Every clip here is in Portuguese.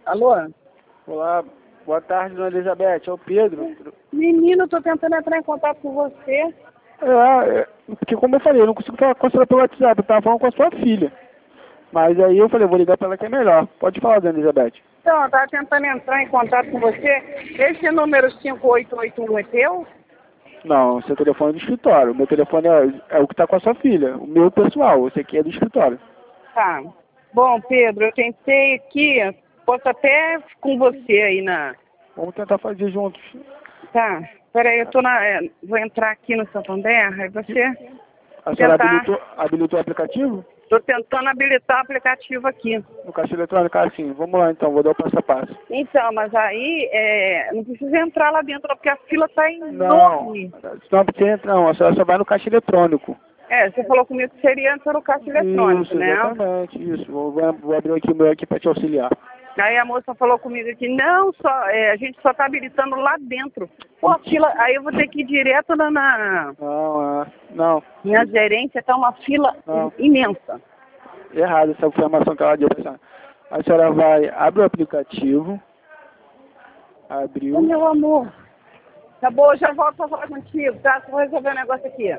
Alô? Olá, boa tarde, dona Elizabeth. É o Pedro. Menino, eu tô tentando entrar em contato com você. Porque como eu falei, eu não consigo falar com a senhora pelo WhatsApp, eu estava falando com a sua filha. Mas aí eu falei, vou ligar para ela que é melhor. Pode falar, dona Elizabeth. Então, eu tava tentando entrar em contato com você. Esse número 5881 é teu? Não, seu telefone é do escritório. O meu telefone é o que está com a sua filha. O meu pessoal, esse aqui é do escritório. Tá. Bom, Pedro, eu tentei aqui, posso até com você aí na... Vamos tentar fazer juntos. Tá. Peraí, eu tô vou entrar aqui no Santander, aí você... A senhora tentar... habilitou o aplicativo? Tô tentando habilitar o aplicativo aqui. No caixa eletrônico, sim. Vamos lá então, vou dar o passo a passo. Então, mas aí não precisa entrar lá dentro, porque a fila tá Não, enorme. não precisa entrar, não. A senhora só vai no caixa eletrônico. Você falou comigo que seria entrar no caixa eletrônico, Isso, né? exatamente, isso. Vou abrir aqui o meu aqui para te auxiliar. Aí a moça falou comigo aqui, não, a gente só tá habilitando lá dentro. Pô, a fila, aí eu vou ter que ir direto Não. Minha gerência, tá uma fila Não. imensa. Errado essa informação que ela deu pra senhora. A senhora vai, abre o aplicativo. Abriu. Ô, meu amor. Tá bom, eu já volto pra falar contigo, tá? Só vou resolver um negócio aqui.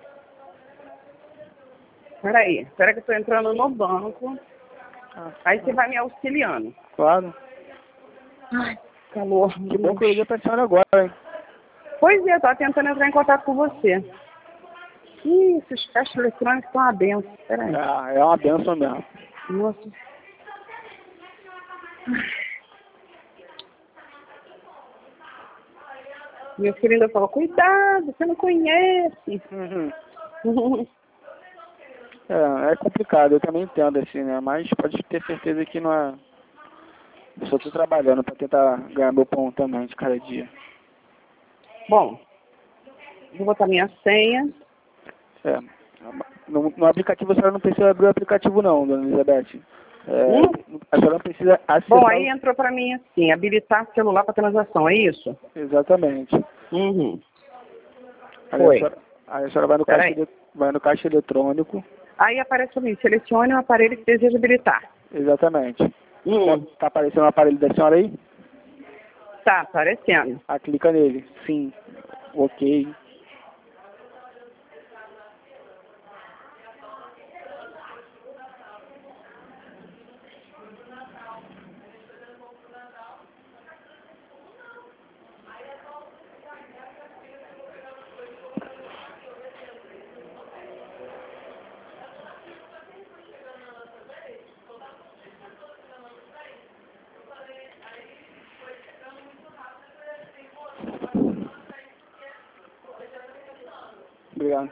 Peraí que eu tô entrando no banco. Aí você vai me auxiliando. Claro. Ai, calor. Que bom que eu liguei pra senhora agora, hein? Pois é, eu tava tentando entrar em contato com você. Ih, esses caixas eletrônicos estão uma benção. Peraí. É uma benção mesmo. Nossa. Meu filho ainda falou, cuidado, você não conhece. Uhum. É complicado, eu também entendo assim, né? Mas pode ter certeza que não é... Eu só tô trabalhando pra tentar ganhar meu pão também de cada dia. Bom, vou botar minha senha. No aplicativo a senhora não precisa abrir o aplicativo não, dona Elizabeth. A senhora não precisa acessar... Bom, aí entrou para mim assim, habilitar celular para transação, é isso? Exatamente. Uhum. Aí a senhora vai no caixa eletrônico. Aí aparece para mim, selecione o aparelho que deseja habilitar. Exatamente. Tá aparecendo o aparelho da senhora aí? Tá aparecendo. Clica nele. Sim. Ok. Obrigado.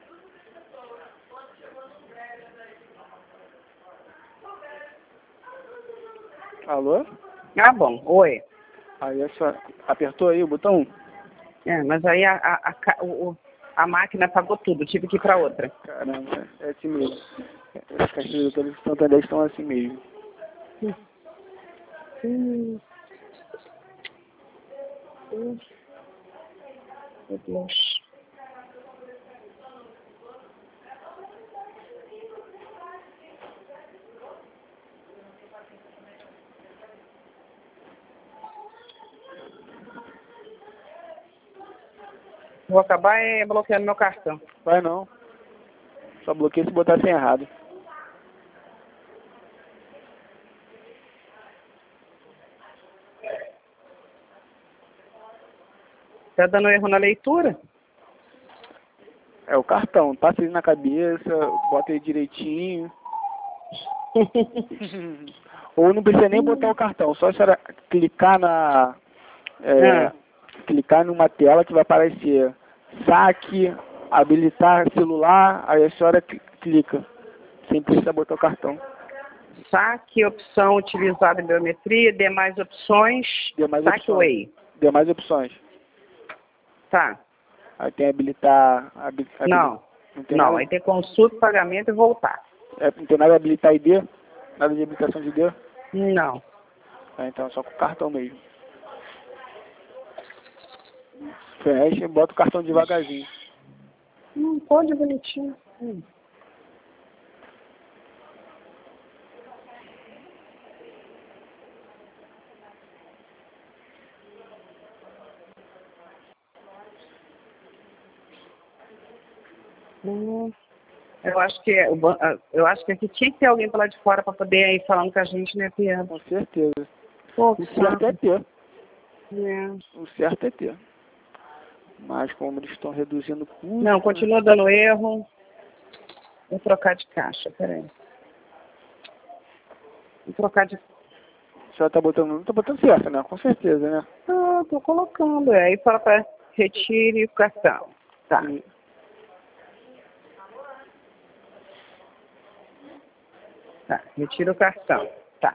Alô? Ah, bom. Oi. Aí a senhora apertou aí o botão? Mas aí a máquina apagou tudo, tive que ir para outra. Caramba, é assim mesmo. Os caixas de Santander estão assim mesmo. Meu Deus. Vou acabar bloqueando meu cartão. Vai não. Só bloqueia se botar sem errado. Tá dando erro na leitura? É o cartão. Passa ele na cabeça, bota ele direitinho. Ou não precisa nem botar o cartão. Só a senhora clicar clicar numa tela que vai aparecer saque, habilitar celular, aí a senhora clica, sem precisar botar o cartão. Saque, opção utilizada em biometria, demais opções, saque way. Demais opções. Tá. Aí tem habilitar... Não, aí tem consulta, pagamento e voltar. Não tem nada de habilitar ID? Nada de habilitação de ID? Não. Então só com o cartão mesmo. Fecha e bota o cartão devagarzinho. Pode, bonitinho. Hum, eu acho que aqui tinha que ter alguém para lá de fora para poder ir falando com a gente, né, Pedro? Com certeza. Pô, O certo é ter. é. O certo é ter. Mas como eles estão reduzindo o custo... Não, continua dando erro. Vou trocar de caixa, peraí. Vou trocar de... A senhora tá botando certo, né? Com certeza, né? Ah, tô colocando. Aí fala para retire o cartão. Tá. E- Tá, retira o cartão. Tá.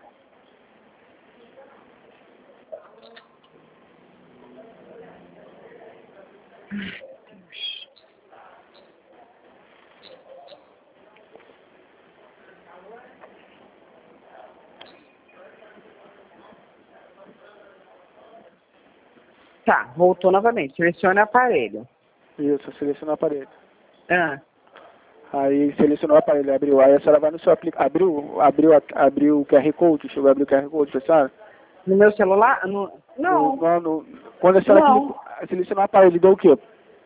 Tá, voltou novamente. Selecione o aparelho. Isso, seleciona o aparelho. Ah, Aí selecionou o aparelho, abriu. Aí a senhora vai no seu aplicativo. Abriu o QR Code, chegou a abrir o QR Code pra senhora? no meu celular? Não. Quando a senhora Não. selecionou o aparelho, deu o quê?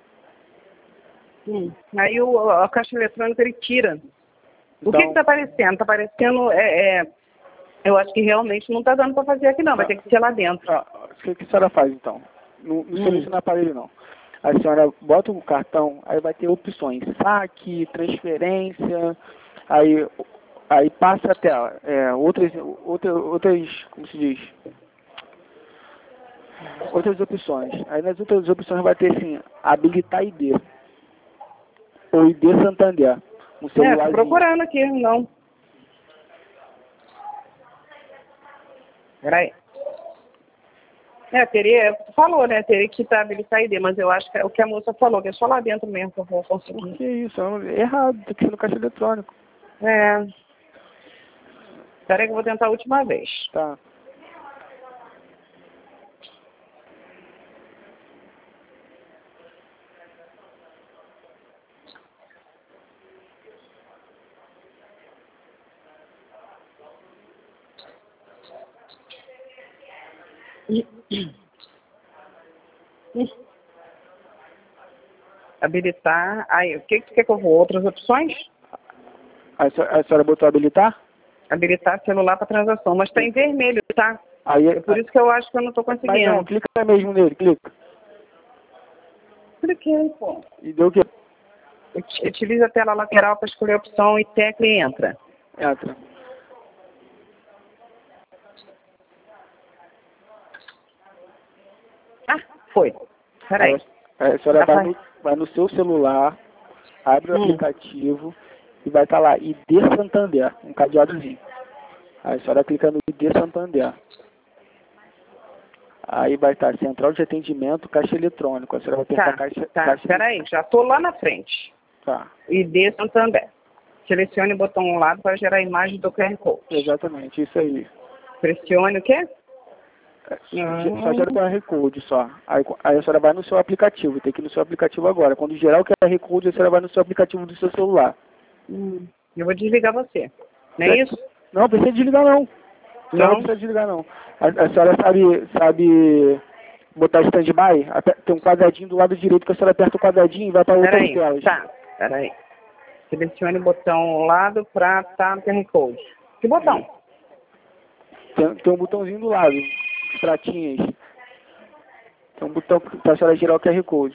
Aí a caixa eletrônica ele tira. O que Então, está aparecendo? Está aparecendo, eu acho que realmente não está dando para fazer aqui não, vai ter que ser lá dentro. o que a senhora faz então? Não seleciona o aparelho não. A senhora bota o cartão, aí vai ter opções, saque, transferência, aí passa a tela, outras, como se diz? Outras opções. Aí nas outras opções vai ter assim, habilitar ID, ou ID Santander, um Estou celularzinho. procurando aqui, não. Peraí. Falou, né? Teria que habilitar ID, mas eu acho que é o que a moça falou, que é só lá dentro mesmo que eu vou conseguir. Que isso? É errado, tem que ser no caixa eletrônico. É. Peraí que eu vou tentar a última vez. Tá. Habilitar. Aí, o que quer que eu vou? Outras opções? A senhora botou habilitar? Habilitar celular para transação, mas está em vermelho, tá? Aí, É por isso que eu acho que eu não estou mas conseguindo. não, clica mesmo nele, clica. Cliquei, pô. E deu o quê? Utiliza a tela lateral para escolher a opção e tecla e entra. Entra. Ah, foi. Peraí. Aí a senhora Rapaz. vai no seu celular, abre o aplicativo e vai estar lá, ID Santander, um cadeadozinho. Aí a senhora clica no ID Santander. Aí vai estar central de atendimento, caixa eletrônico. A senhora vai apertar caixa Peraí, já estou lá na frente. Tá. ID Santander. Selecione o botão ao lado para gerar a imagem do QR Code. Exatamente, isso aí. Pressione o quê? Só gera o QR Code só. Aí a senhora vai no seu aplicativo, tem que ir no seu aplicativo agora. Quando gerar o QR Code, a senhora vai no seu aplicativo do seu celular. Eu vou desligar você. Não é isso? Não precisa desligar não. Não precisa desligar não. A senhora sabe botar stand-by? Tem um quadradinho do lado direito que a senhora aperta o quadradinho e vai para outras telas. Tá, peraí. Selecione o botão ao lado para estar no QR Code. Que botão? Tem um botãozinho do lado, os pratinhos. Tem um botão para a senhora girar o QR Code.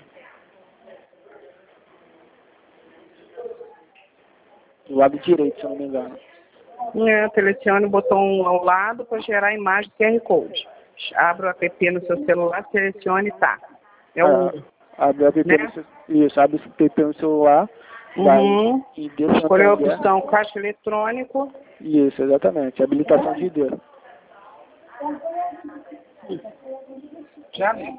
Do lado direito, se eu não me engano. Selecione o botão ao lado para gerar a imagem do QR Code. Abra o app no seu celular, selecione tá. Abre o app no seu, isso, abre o app no celular. Vai em escolher a opção caixa eletrônico. Isso, exatamente. Habilitação de ID. Já vi.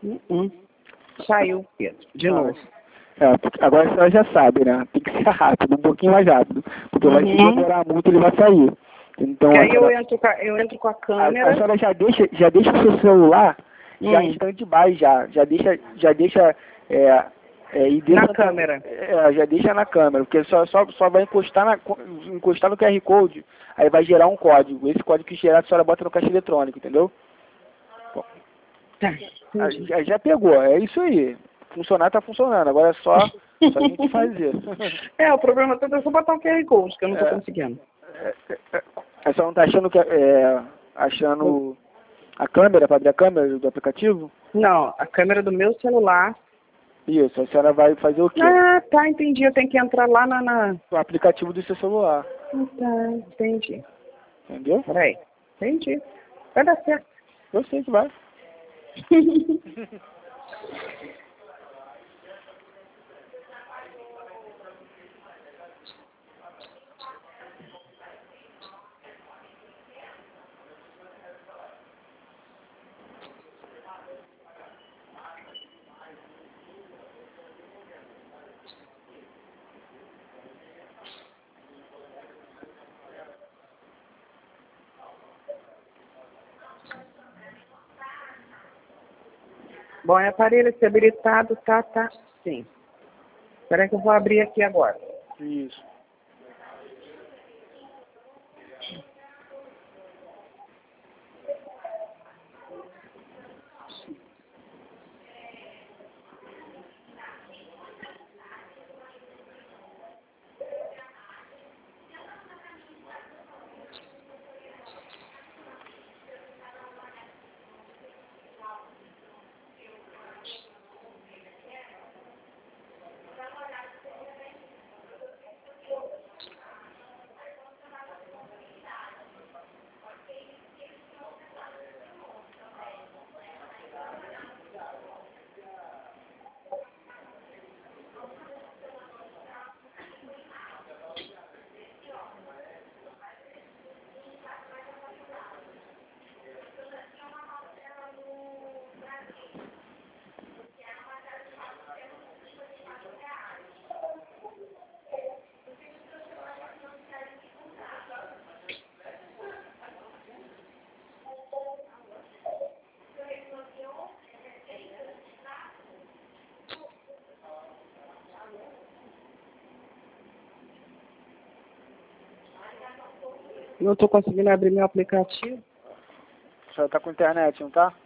Saiu, Pedro, de novo. Agora a senhora já sabe, né? Tem que ser rápido, um pouquinho mais rápido. Porque vai se demorar muito, ele vai sair. Então, aí eu entro com a câmera. A senhora já deixa o seu celular já em stand-by, já deixa na câmera. Já deixa na câmera, porque só vai encostar no QR Code, aí vai gerar um código. Esse código que gerar, a senhora bota no caixa eletrônico, entendeu? Bom, já pegou, é isso aí. Funcionar tá funcionando, agora é só a gente fazer. O problema todo é só botar o QR Code, que eu não tô conseguindo. A senhora não tá achando a câmera, para abrir a câmera do aplicativo? Não, a câmera do meu celular. Isso, a senhora vai fazer o quê? Ah, tá, entendi. Eu tenho que entrar lá no aplicativo do seu celular. Tá, entendi. Entendeu? Peraí, entendi. Vai dar certo. Eu sei que vai. Bom, é aparelho ser habilitado, tá, sim. Espera que eu vou abrir aqui agora. Isso. Não estou conseguindo abrir meu aplicativo. A senhora tá com internet, não tá?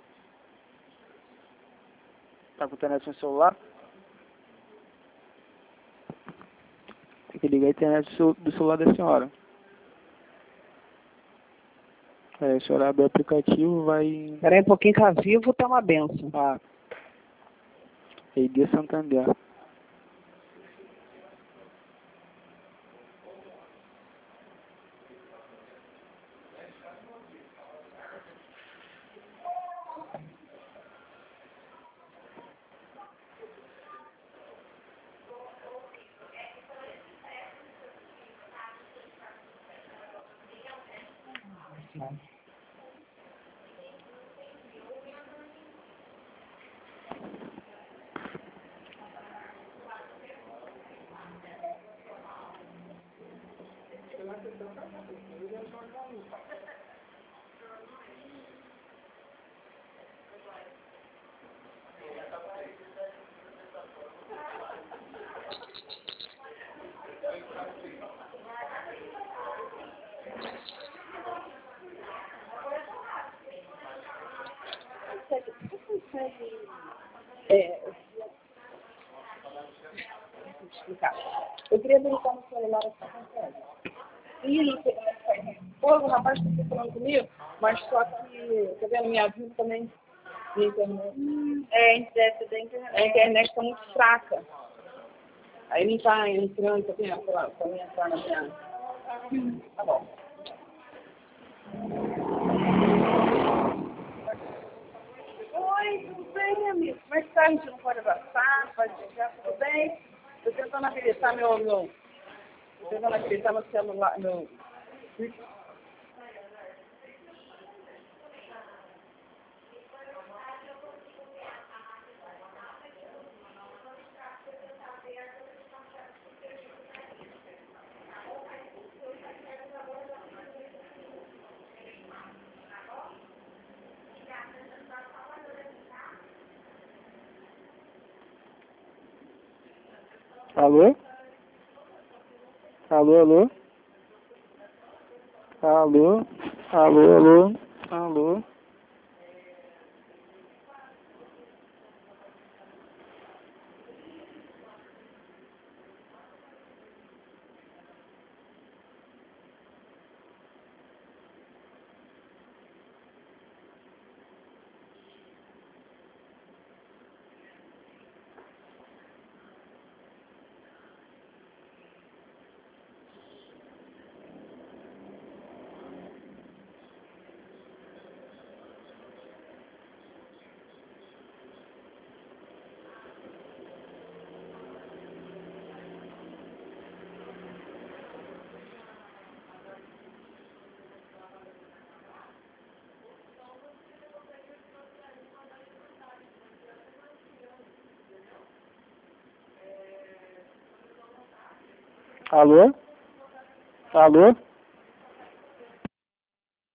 Tá com internet no celular? Tem que ligar a internet do celular da senhora. A senhora abre o aplicativo, vai... Espera aí um pouquinho que a Vivo tá uma benção. ID Santander. Eu queria habilitar no celular essa consegue. O rapaz está falando comigo, mas só que, tá vendo, minha vida também, minha internet. A internet está muito fraca. Aí não está entrando, tá vendo, para mim entrar na minha... Tá bom. Oi, tudo bem, minha amiga? Como é que tá? A gente não pode abraçar, pode chegar, tudo bem? Estou tentando habilitar meu celular, meu... Alô? Alô, alô? Alô? Alô, alô? Alô? Alô? Alô?